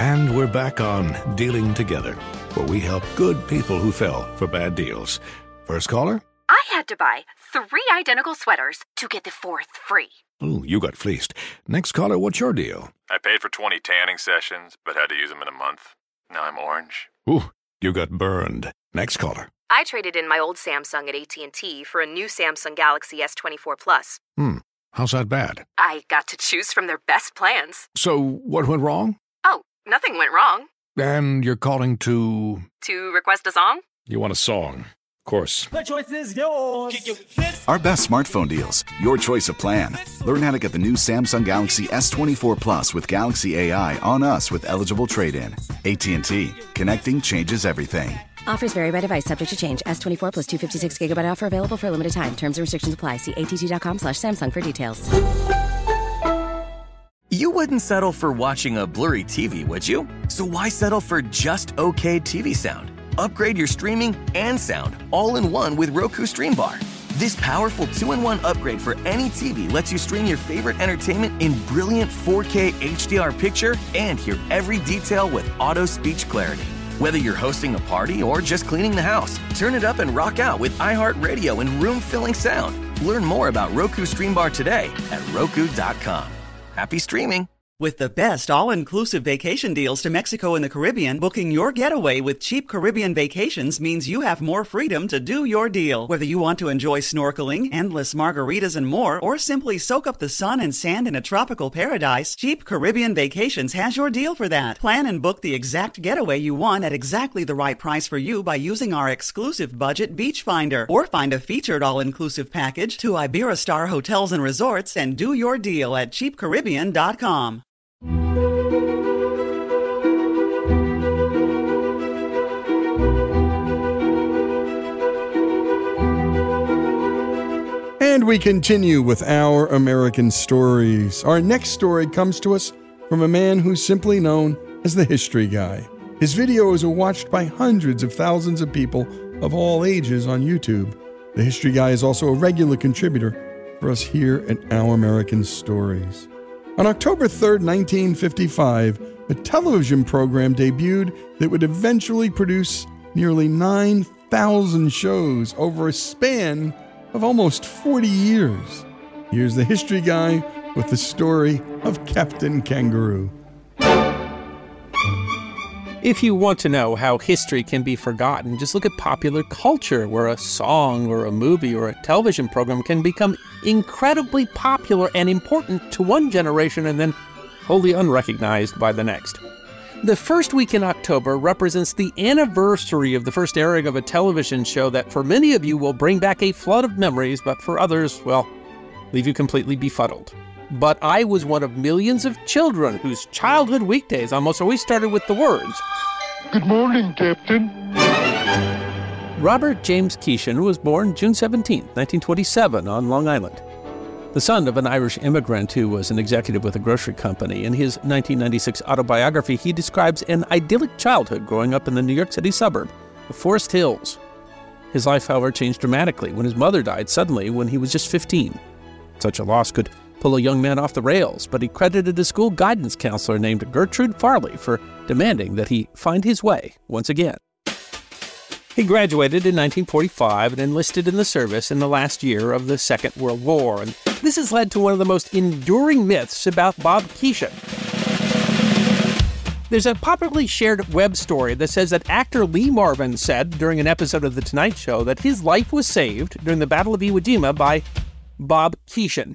And we're back on Dealing Together, where we help good people who fell for bad deals. First caller? I had to buy 3 identical sweaters to get the 4th free. Ooh, you got fleeced. Next caller, what's your deal? I paid for 20 tanning sessions, but had to use them in a month. Now I'm orange. Ooh, you got burned. Next caller. I traded in my old Samsung at AT&T for a new Samsung Galaxy S24 Plus. How's that bad? I got to choose from their best plans. So, what went wrong? Oh, nothing went wrong. And you're calling to... To request a song? You want a song. Of course. The choice is yours. Our best smartphone deals. Your choice of plan. Learn how to get the new Samsung Galaxy S24 Plus with Galaxy AI on us with eligible trade-in. AT&T. Connecting changes everything. Offers vary by device, subject to change. S24 plus 256 gigabyte offer available for a limited time. Terms and restrictions apply. See att.com/Samsung for details. You wouldn't settle for watching a blurry TV, would you? So why settle for just okay TV sound? Upgrade your streaming and sound all in one with Roku Stream Bar. This powerful 2-in-1 upgrade for any TV lets you stream your favorite entertainment in brilliant 4K HDR picture and hear every detail with auto speech clarity. Whether you're hosting a party or just cleaning the house, turn it up and rock out with iHeartRadio and room-filling sound. Learn more about Roku Stream Bar today at Roku.com. Happy streaming! With the best all-inclusive vacation deals to Mexico and the Caribbean, booking your getaway with Cheap Caribbean Vacations means you have more freedom to do your deal. Whether you want to enjoy snorkeling, endless margaritas and more, or simply soak up the sun and sand in a tropical paradise, Cheap Caribbean Vacations has your deal for that. Plan and book the exact getaway you want at exactly the right price for you by using our exclusive budget Beach Finder, or find a featured all-inclusive package to Iberostar Hotels and Resorts and do your deal at cheapcaribbean.com. And we continue with Our American Stories. Our next story comes to us from a man who's simply known as the History Guy. His videos are watched by hundreds of thousands of people of all ages on YouTube. The History Guy is also a regular contributor for us here at Our American Stories. On October 3rd, 1955, a television program debuted that would eventually produce nearly 9,000 shows over a span of almost 40 years. Here's the History Guy with the story of Captain Kangaroo. If you want to know how history can be forgotten, just look at popular culture, where a song or a movie or a television program can become incredibly popular and important to one generation and then wholly unrecognized by the next. The first week in October represents the anniversary of the first airing of a television show that for many of you will bring back a flood of memories, but for others, well, leave you completely befuddled. But I was one of millions of children whose childhood weekdays almost always started with the words, "Good morning, Captain." Robert James Keeshan was born June 17, 1927, on Long Island. The son of an Irish immigrant who was an executive with a grocery company. In his 1996 autobiography, he describes an idyllic childhood growing up in the New York City suburb of Forest Hills. His life, however, changed dramatically when his mother died suddenly when he was just 15. Such a loss could pull a young man off the rails, but he credited a school guidance counselor named Gertrude Farley for demanding that he find his way once again. He graduated in 1945 and enlisted in the service in the last year of the Second World War, and this has led to one of the most enduring myths about Bob Keeshan. There's a popularly shared web story that says that actor Lee Marvin said during an episode of The Tonight Show that his life was saved during the Battle of Iwo Jima by Bob Keeshan.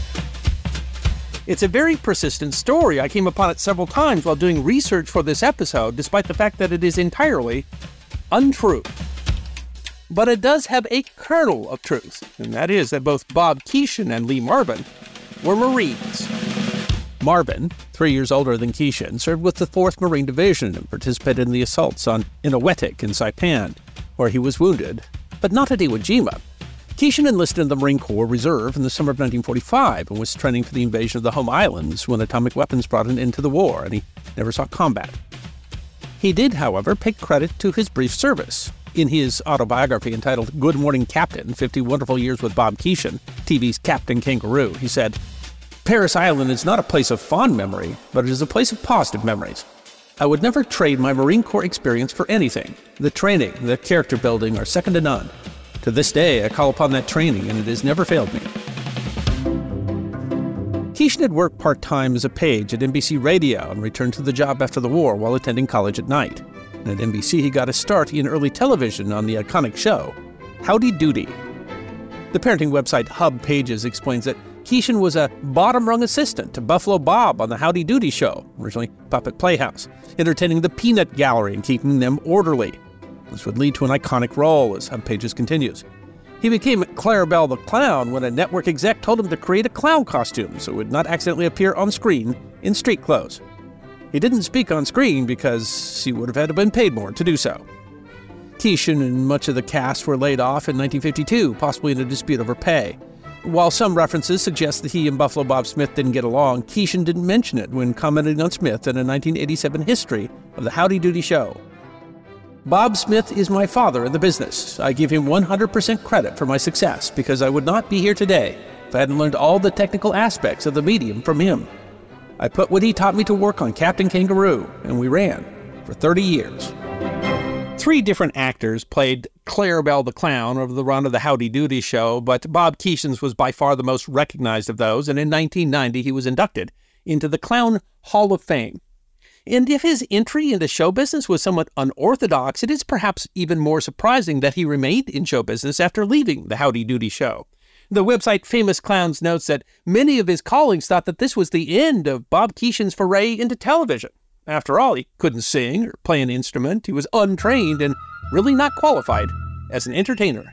It's a very persistent story. I came upon it several times while doing research for this episode, despite the fact that it is entirely untrue. But it does have a kernel of truth, and that is that both Bob Keeshan and Lee Marvin were Marines. Marvin, 3 years older than Keeshan, served with the 4th Marine Division and participated in the assaults on Inuiatik in Saipan, where he was wounded, but not at Iwo Jima. Keeshan enlisted in the Marine Corps Reserve in the summer of 1945 and was training for the invasion of the home islands when atomic weapons brought an end to the war, and he never saw combat. He did, however, pay credit to his brief service. In his autobiography entitled Good Morning Captain, 50 Wonderful Years with Bob Keeshan, TV's Captain Kangaroo, he said, "Parris Island is not a place of fond memory, but it is a place of positive memories. I would never trade my Marine Corps experience for anything. The training, the character building are second to none. To this day, I call upon that training, and it has never failed me. Keeshan had worked part-time as a page at NBC Radio and returned to the job after the war while attending college at night. And at NBC, he got a start in early television on the iconic show, Howdy Doody. The parenting website Hub Pages explains that Keeshan was a bottom-rung assistant to Buffalo Bob on the Howdy Doody show, originally Puppet Playhouse, entertaining the peanut gallery and keeping them orderly. This would lead to an iconic role, as Hub Pages continues. He became Clarabelle the Clown when a network exec told him to create a clown costume so it would not accidentally appear on screen in street clothes. He didn't speak on screen because he would have had to been paid more to do so. Keeshan and much of the cast were laid off in 1952, possibly in a dispute over pay. While some references suggest that he and Buffalo Bob Smith didn't get along, Keeshan didn't mention it when commenting on Smith in a 1987 history of the Howdy Doody show. Bob Smith is my father in the business. I give him 100% credit for my success because I would not be here today if I hadn't learned all the technical aspects of the medium from him. I put what he taught me to work on Captain Kangaroo, and we ran for 30 years. 3 different actors played Clarabelle the Clown over the run of the Howdy Doody show, but Bob Keeshan's was by far the most recognized of those, and in 1990 he was inducted into the Clown Hall of Fame. And if his entry into show business was somewhat unorthodox, it is perhaps even more surprising that he remained in show business after leaving the Howdy Doody show. The website Famous Clowns notes that many of his colleagues thought that this was the end of Bob Keeshan's foray into television. After all, he couldn't sing or play an instrument, he was untrained and really not qualified as an entertainer.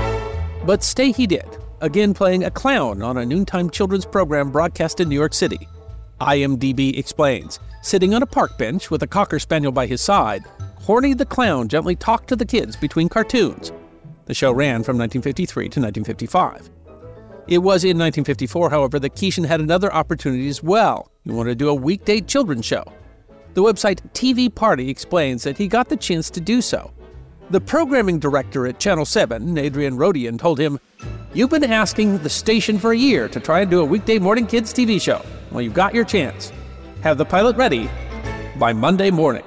But stay he did, again playing a clown on a noontime children's program broadcast in New York City. IMDb explains, sitting on a park bench with a Cocker Spaniel by his side, Horny the Clown gently talked to the kids between cartoons. The show ran from 1953 to 1955. It was in 1954, however, that Keeshan had another opportunity as well. He wanted to do a weekday children's show. The website TV Party explains that he got the chance to do so. The programming director at Channel 7, Adrian Rodian, told him, "You've been asking the station for a year to try and do a weekday morning kids TV show. Well, you've got your chance. Have the pilot ready by Monday morning."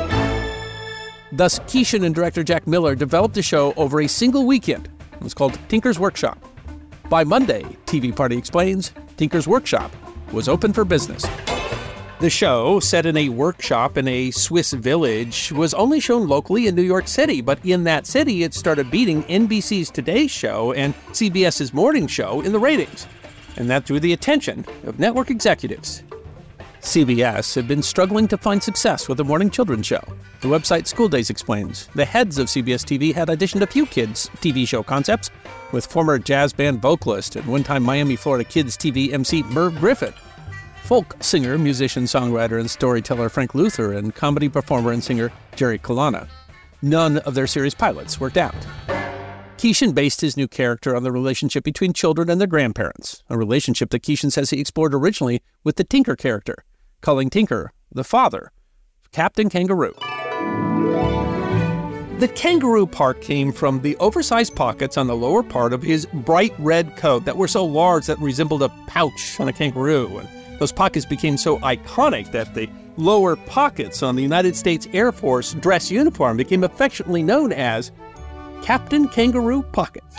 Thus, Keeshan and director Jack Miller developed the show over a single weekend. It was called Tinker's Workshop. By Monday, TV Party explains, Tinker's Workshop was open for business. The show, set in a workshop in a Swiss village, was only shown locally in New York City, but in that city it started beating NBC's Today Show and CBS's Morning Show in the ratings, and that drew the attention of network executives. CBS had been struggling to find success with the morning children's show. The website School Days explains, the heads of CBS TV had auditioned a few kids' TV show concepts with former jazz band vocalist and one-time Miami, Florida Kids TV MC Merv Griffin, folk singer, musician, songwriter, and storyteller Frank Luther, and comedy performer and singer Jerry Colonna. None of their series pilots worked out. Keeshan based his new character on the relationship between children and their grandparents, a relationship that Keeshan says he explored originally with the Tinker character, calling Tinker the father of Captain Kangaroo. The kangaroo part came from the oversized pockets on the lower part of his bright red coat that were so large that resembled a pouch on a kangaroo, and those pockets became so iconic that the lower pockets on the United States Air Force dress uniform became affectionately known as Captain Kangaroo Pockets.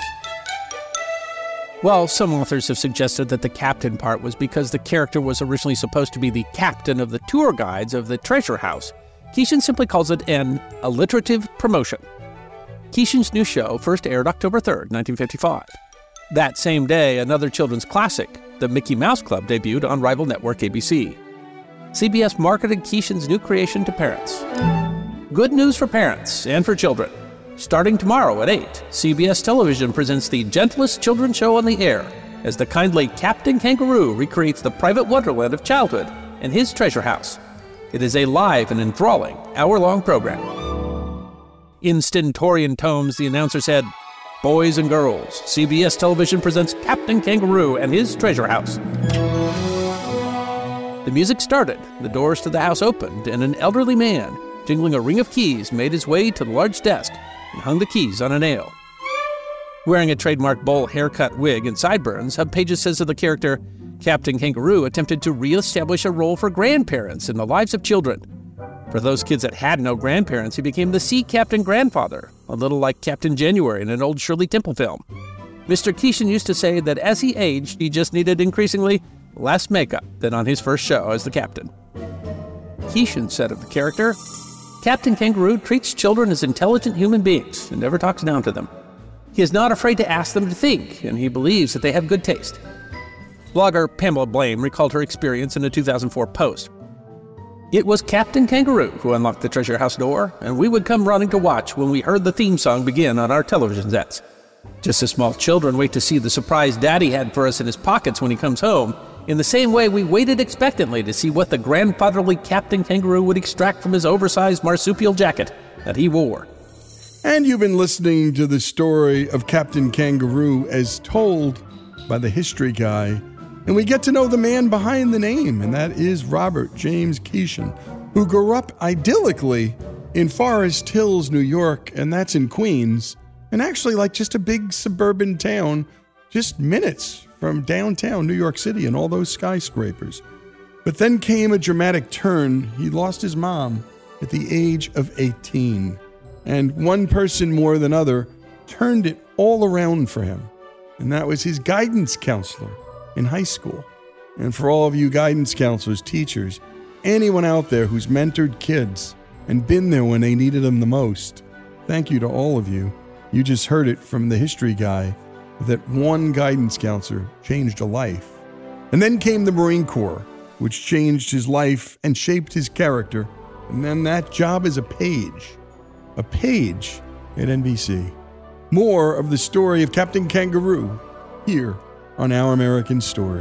Well, some authors have suggested that the captain part was because the character was originally supposed to be the captain of the tour guides of the treasure house. Keeshan simply calls it an alliterative promotion. Keeshan's new show first aired October 3rd, 1955. That same day, another children's classic, The Mickey Mouse Club, debuted on rival network ABC. CBS marketed Keeshan's new creation to parents. Good news for parents and for children. Starting tomorrow at 8, CBS Television presents the gentlest children's show on the air as the kindly Captain Kangaroo recreates the private wonderland of childhood and his treasure house. It is a live and enthralling hour-long program. In stentorian tones, the announcer said, "Boys and girls, CBS Television presents Captain Kangaroo and his treasure house." The music started, the doors to the house opened, and an elderly man, jingling a ring of keys, made his way to the large desk and hung the keys on a nail. Wearing a trademark bowl haircut wig and sideburns, Hub Pages says of the character, Captain Kangaroo attempted to re-establish a role for grandparents in the lives of children. For those kids that had no grandparents, he became the Sea Captain grandfather, a little like Captain January in an old Shirley Temple film. Mr. Keeshan used to say that as he aged, he just needed increasingly less makeup than on his first show as the captain. Keeshan said of the character, "Captain Kangaroo treats children as intelligent human beings and never talks down to them. He is not afraid to ask them to think, and he believes that they have good taste." Blogger Pamela Blame recalled her experience in a 2004 post. "It was Captain Kangaroo who unlocked the treasure house door, and we would come running to watch when we heard the theme song begin on our television sets. Just as small children wait to see the surprise Daddy had for us in his pockets when he comes home, in the same way we waited expectantly to see what the grandfatherly Captain Kangaroo would extract from his oversized marsupial jacket that he wore." And you've been listening to the story of Captain Kangaroo as told by the history guy. And we get to know the man behind the name, and that is Robert James Keeshan, who grew up idyllically in Forest Hills, New York, and that's in Queens, and actually like just a big suburban town, just minutes from downtown New York City and all those skyscrapers. But then came a dramatic turn. He lost his mom at the age of 18, and one person more than other turned it all around for him, and that was his guidance counselor in high school. And for all of you guidance counselors, teachers, anyone out there who's mentored kids and been there when they needed them the most, thank you to all of you. You just heard it from the history guy that one guidance counselor changed a life. And then came the Marine Corps, which changed his life and shaped his character. And then that job as a page at NBC. More of the story of Captain Kangaroo here on Our American Stories.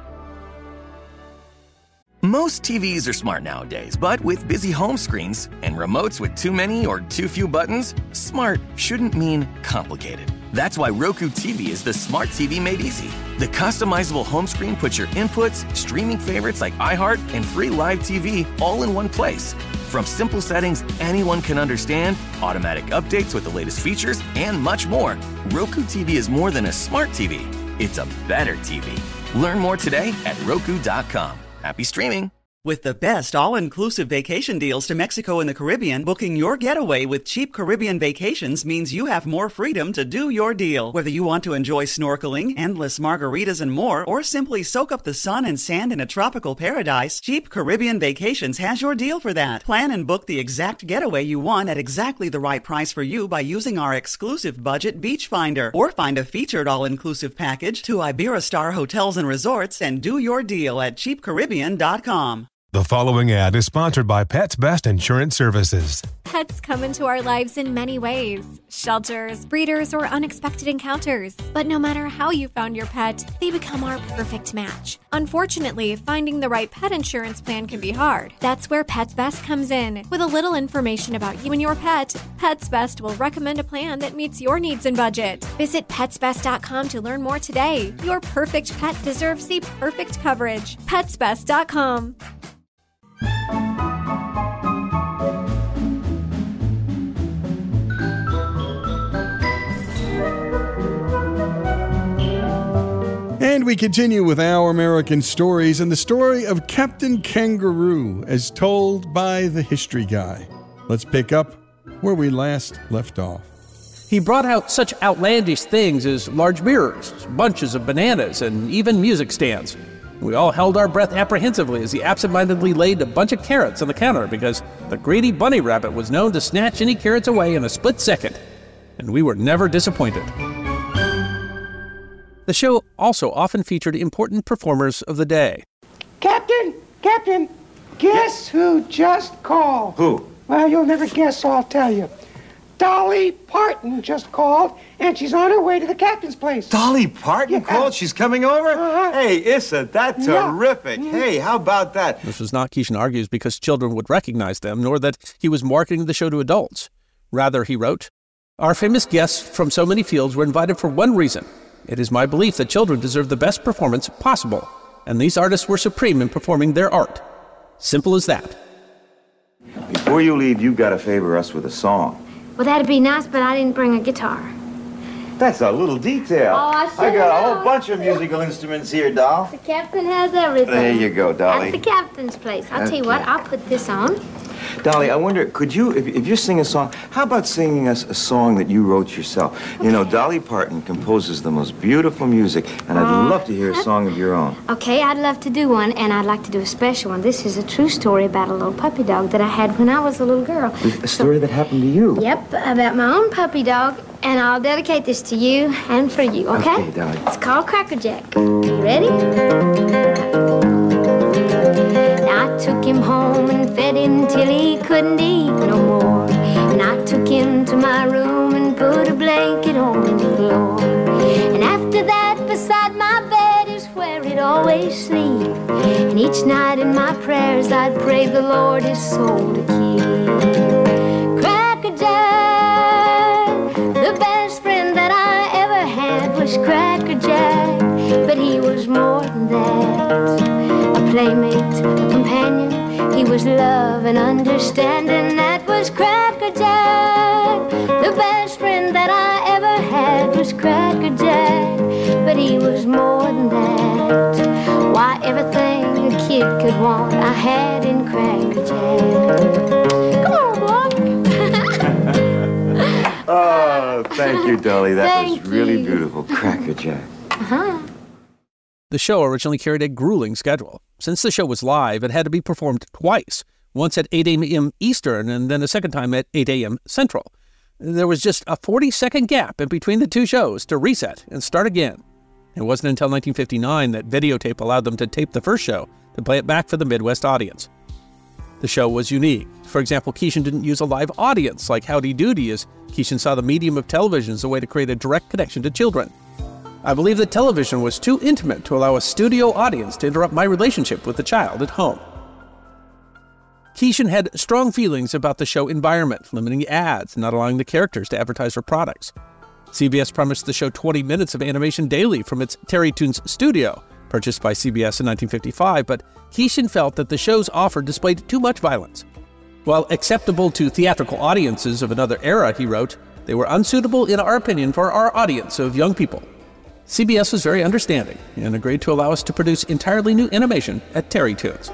Most TVs are smart nowadays, but with busy home screens and remotes with too many or too few buttons, smart shouldn't mean complicated. That's why Roku TV is the smart TV made easy. The customizable home screen puts your inputs, streaming favorites like iHeart, and free live TV all in one place. From simple settings anyone can understand, automatic updates with the latest features, and much more, Roku TV is more than a smart TV. It's a better TV. Learn more today at Roku.com. Happy streaming. With the best all-inclusive vacation deals to Mexico and the Caribbean, booking your getaway with Cheap Caribbean Vacations means you have more freedom to do your deal. Whether you want to enjoy snorkeling, endless margaritas and more, or simply soak up the sun and sand in a tropical paradise, Cheap Caribbean Vacations has your deal for that. Plan and book the exact getaway you want at exactly the right price for you by using our exclusive budget Beach Finder, or find a featured all-inclusive package to Iberostar Hotels and Resorts and do your deal at cheapcaribbean.com. The following ad is sponsored by Pets Best Insurance Services. Pets come into our lives in many ways. Shelters, breeders, or unexpected encounters. But no matter how you found your pet, they become our perfect match. Unfortunately, finding the right pet insurance plan can be hard. That's where Pets Best comes in. With a little information about you and your pet, Pets Best will recommend a plan that meets your needs and budget. Visit PetsBest.com to learn more today. Your perfect pet deserves the perfect coverage. PetsBest.com. And we continue with Our American Stories and the story of Captain Kangaroo as told by the history guy. Let's pick up where we last left off. He brought out such outlandish things as large mirrors, bunches of bananas, and even music stands. We all held our breath apprehensively as he absentmindedly laid a bunch of carrots on the counter because the greedy bunny rabbit was known to snatch any carrots away in a split second. And we were never disappointed. The show also often featured important performers of the day. Captain, guess who just called? Who? Well, you'll never guess, so I'll tell you. Dolly Parton just called, and she's on her way to the captain's place. Dolly Parton called? She's coming over? Uh-huh. Hey, Issa, that's terrific. Mm-hmm. Hey, how about that? This was not, Keeshan argues, because children would recognize them, nor that he was marketing the show to adults. Rather, he wrote, "Our famous guests from so many fields were invited for one reason. It is my belief that children deserve the best performance possible, and these artists were supreme in performing their art. Simple as that." Before you leave, you've got to favor us with a song. Well, that'd be nice, but I didn't bring a guitar. That's a little detail. Oh, I got a whole bunch of musical instruments here, doll. The captain has everything. There you go, Dolly. That's the captain's place. I'll tell you what, I'll put this on. Dolly, I wonder, could you, if you sing a song, how about singing us a song that you wrote yourself? Okay. You know, Dolly Parton composes the most beautiful music, and I'd love to hear a song of your own. Okay, I'd love to do one, and I'd like to do a special one. This is a true story about a little puppy dog that I had when I was a little girl. A story that happened to you? Yep, about my own puppy dog, and I'll dedicate this to you and for you, okay? Okay, Dolly. It's called Cracker Jack. You ready? I took him home and fed him till he couldn't eat no more. And I took him to my room and put a blanket on the floor. And after that, beside my bed is where he'd always sleep. And each night in my prayers, I'd pray the Lord his soul to keep. Cracker Jack, the best friend that I ever had was Cracker Jack. But he was more than that. A playmate, a companion, he was love and understanding. That was Cracker Jack. The best friend that I ever had was Cracker Jack. But he was more than that. Why, everything a kid could want, I had in Cracker Jack. Come on, boy. Oh, thank you, Dolly. That was really you. beautiful. Cracker Jack. Uh-huh. The show originally carried a grueling schedule. Since the show was live, it had to be performed twice, once at 8 a.m. Eastern and then a second time at 8 a.m. Central. There was just a 40-second gap in between the two shows to reset and start again. It wasn't until 1959 that videotape allowed them to tape the first show to play it back for the Midwest audience. The show was unique. For example, Keeshan didn't use a live audience like Howdy Doody, as Keeshan saw the medium of television as a way to create a direct connection to children. I believe that television was too intimate to allow a studio audience to interrupt my relationship with the child at home. Keeshan had strong feelings about the show environment, limiting ads, not allowing the characters to advertise for products. CBS promised the show 20 minutes of animation daily from its Terrytoons studio, purchased by CBS in 1955, but Keeshan felt that the show's offer displayed too much violence. While acceptable to theatrical audiences of another era, he wrote, they were unsuitable, in our opinion, for our audience of young people. CBS was very understanding and agreed to allow us to produce entirely new animation at Terrytoons.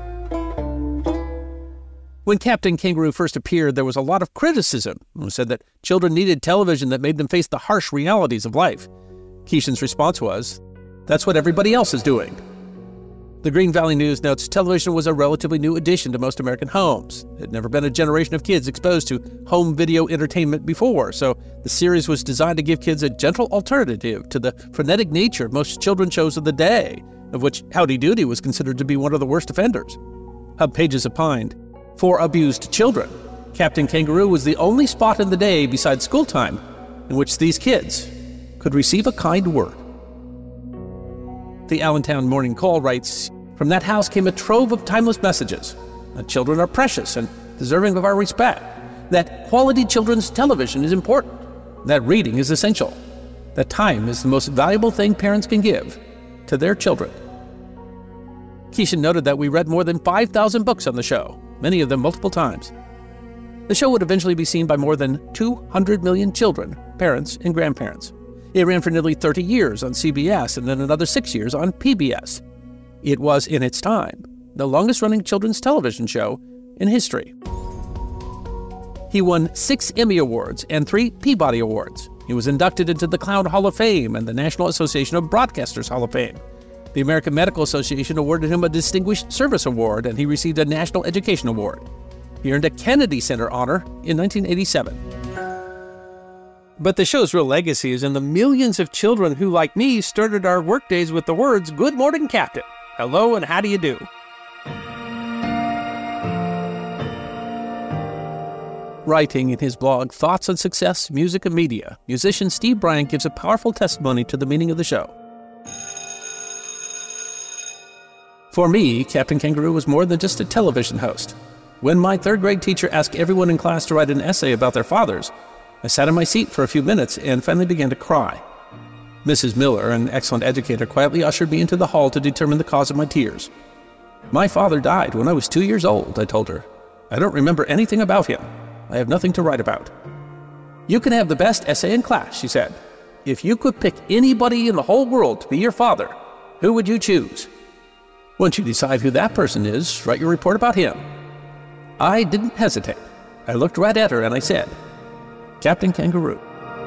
When Captain Kangaroo first appeared, there was a lot of criticism. It said that children needed television that made them face the harsh realities of life. Keeshan's response was, that's what everybody else is doing. The Green Valley News notes television was a relatively new addition to most American homes. There had never been a generation of kids exposed to home video entertainment before, so the series was designed to give kids a gentle alternative to the frenetic nature of most children's shows of the day, of which Howdy Doody was considered to be one of the worst offenders. Hub Pages opined, for abused children, Captain Kangaroo was the only spot in the day besides school time in which these kids could receive a kind word. The Allentown Morning Call writes, from that house came a trove of timeless messages, that children are precious and deserving of our respect, that quality children's television is important, that reading is essential, that time is the most valuable thing parents can give to their children. Keeshan noted that we read more than 5,000 books on the show, many of them multiple times. The show would eventually be seen by more than 200 million children, parents, and grandparents. It ran for nearly 30 years on CBS and then another 6 years on PBS. It was, in its time, the longest-running children's television show in history. He won 6 Emmy Awards and 3 Peabody Awards. He was inducted into the Clown Hall of Fame and the National Association of Broadcasters Hall of Fame. The American Medical Association awarded him a Distinguished Service Award, and he received a National Education Award. He earned a Kennedy Center honor in 1987. But the show's real legacy is in the millions of children who, like me, started our workdays with the words, "Good morning, Captain. Hello, and how do you do?" Writing in his blog, Thoughts on Success, Music and Media, musician Steve Bryant gives a powerful testimony to the meaning of the show. For me, Captain Kangaroo was more than just a television host. When my third-grade teacher asked everyone in class to write an essay about their fathers, I sat in my seat for a few minutes and finally began to cry. Mrs. Miller, an excellent educator, quietly ushered me into the hall to determine the cause of my tears. My father died when I was 2 years old, I told her. I don't remember anything about him. I have nothing to write about. You can have the best essay in class, she said. If you could pick anybody in the whole world to be your father, who would you choose? Once you decide who that person is, write your report about him. I didn't hesitate. I looked right at her and I said, "Captain Kangaroo."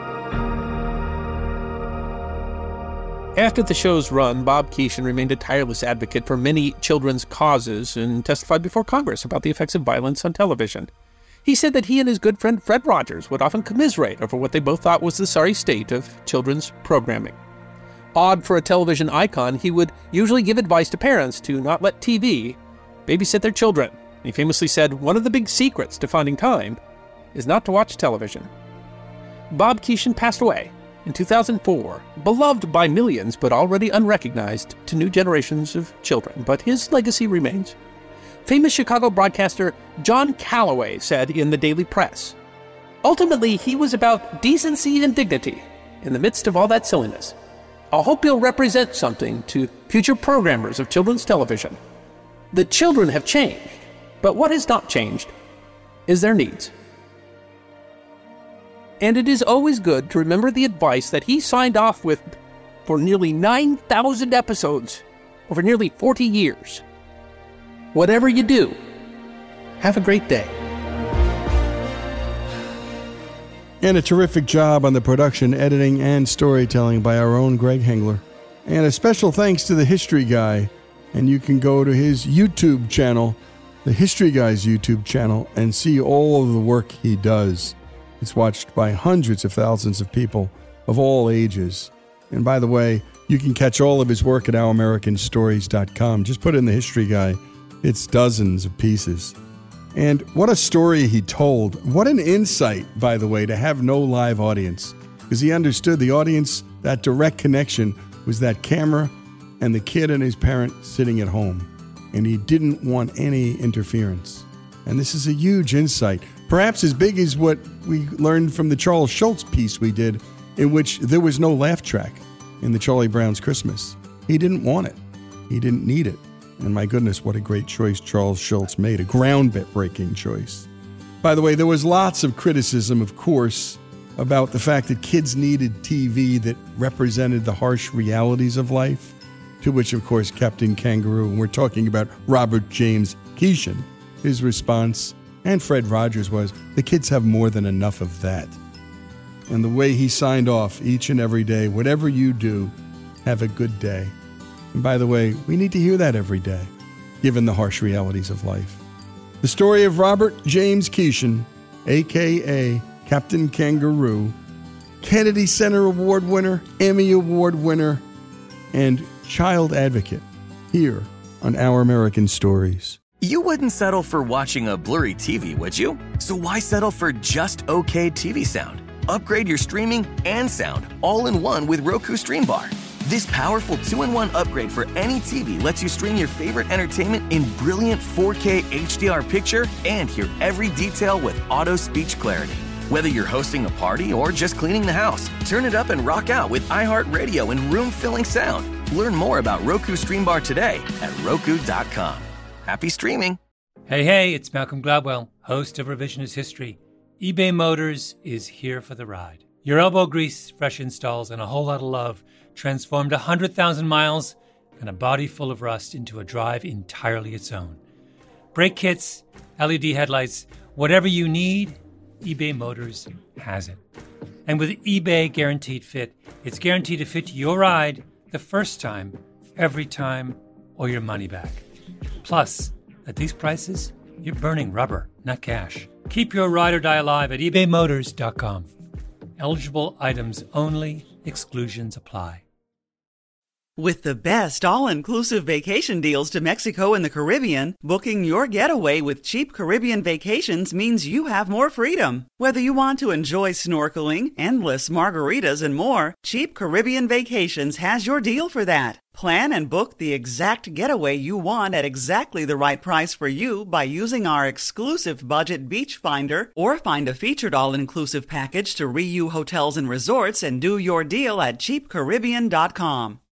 After the show's run, Bob Keeshan remained a tireless advocate for many children's causes and testified before Congress about the effects of violence on television. He said that he and his good friend Fred Rogers would often commiserate over what they both thought was the sorry state of children's programming. Odd for a television icon, he would usually give advice to parents to not let TV babysit their children. He famously said, "One of the big secrets to finding time is not to watch television." Bob Keeshan passed away in 2004, beloved by millions but already unrecognized to new generations of children. But his legacy remains. Famous Chicago broadcaster John Calloway said in the Daily Press, "Ultimately, he was about decency and dignity in the midst of all that silliness. I hope he'll represent something to future programmers of children's television. The children have changed, but what has not changed is their needs." And it is always good to remember the advice that he signed off with for nearly 9,000 episodes over nearly 40 years. Whatever you do, have a great day. And a terrific job on the production, editing, and storytelling by our own Greg Hengler. And a special thanks to the History Guy. And you can go to his YouTube channel, the History Guy's YouTube channel, and see all of the work he does. It's watched by hundreds of thousands of people of all ages. And by the way, you can catch all of his work at OurAmericanStories.com. Just put in the History Guy. It's dozens of pieces. And what a story he told. What an insight, by the way, to have no live audience. Because he understood the audience, that direct connection, was that camera and the kid and his parent sitting at home. And he didn't want any interference. And this is a huge insight. Perhaps as big as what we learned from the Charles Schulz piece we did, in which there was no laugh track in the Charlie Brown's Christmas. He didn't want it. He didn't need it. And my goodness, what a great choice Charles Schulz made, a groundbreaking choice. By the way, there was lots of criticism, of course, about the fact that kids needed TV that represented the harsh realities of life, to which, of course, Captain Kangaroo, and we're talking about Robert James Keeshan, his response, and Fred Rogers, was, the kids have more than enough of that. And the way he signed off each and every day, whatever you do, have a good day. And by the way, we need to hear that every day, given the harsh realities of life. The story of Robert James Keeshan, a.k.a. Captain Kangaroo, Kennedy Center Award winner, Emmy Award winner, and child advocate, here on Our American Stories. You wouldn't settle for watching a blurry TV, would you? So why settle for just okay TV sound? Upgrade your streaming and sound all in one with Roku Stream Bar. This powerful 2-in-1 upgrade for any TV lets you stream your favorite entertainment in brilliant 4K HDR picture and hear every detail with auto speech clarity. Whether you're hosting a party or just cleaning the house, turn it up and rock out with iHeartRadio and room-filling sound. Learn more about Roku Stream Bar today at Roku.com. Happy streaming. Hey, it's Malcolm Gladwell, host of Revisionist History. eBay Motors is here for the ride. Your elbow grease, fresh installs, and a whole lot of love transformed 100,000 miles and a body full of rust into a drive entirely its own. Brake kits, LED headlights, whatever you need, eBay Motors has it. And with eBay Guaranteed Fit, it's guaranteed to fit your ride the first time, every time, or your money back. Plus, at these prices, you're burning rubber, not cash. Keep your ride or die alive at ebaymotors.com. Eligible items only. Exclusions apply. With the best all-inclusive vacation deals to Mexico and the Caribbean, booking your getaway with Cheap Caribbean Vacations means you have more freedom. Whether you want to enjoy snorkeling, endless margaritas, and more, Cheap Caribbean Vacations has your deal for that. Plan and book the exact getaway you want at exactly the right price for you by using our exclusive budget beach finder, or find a featured all-inclusive package to Riu Hotels and Resorts and do your deal at cheapcaribbean.com.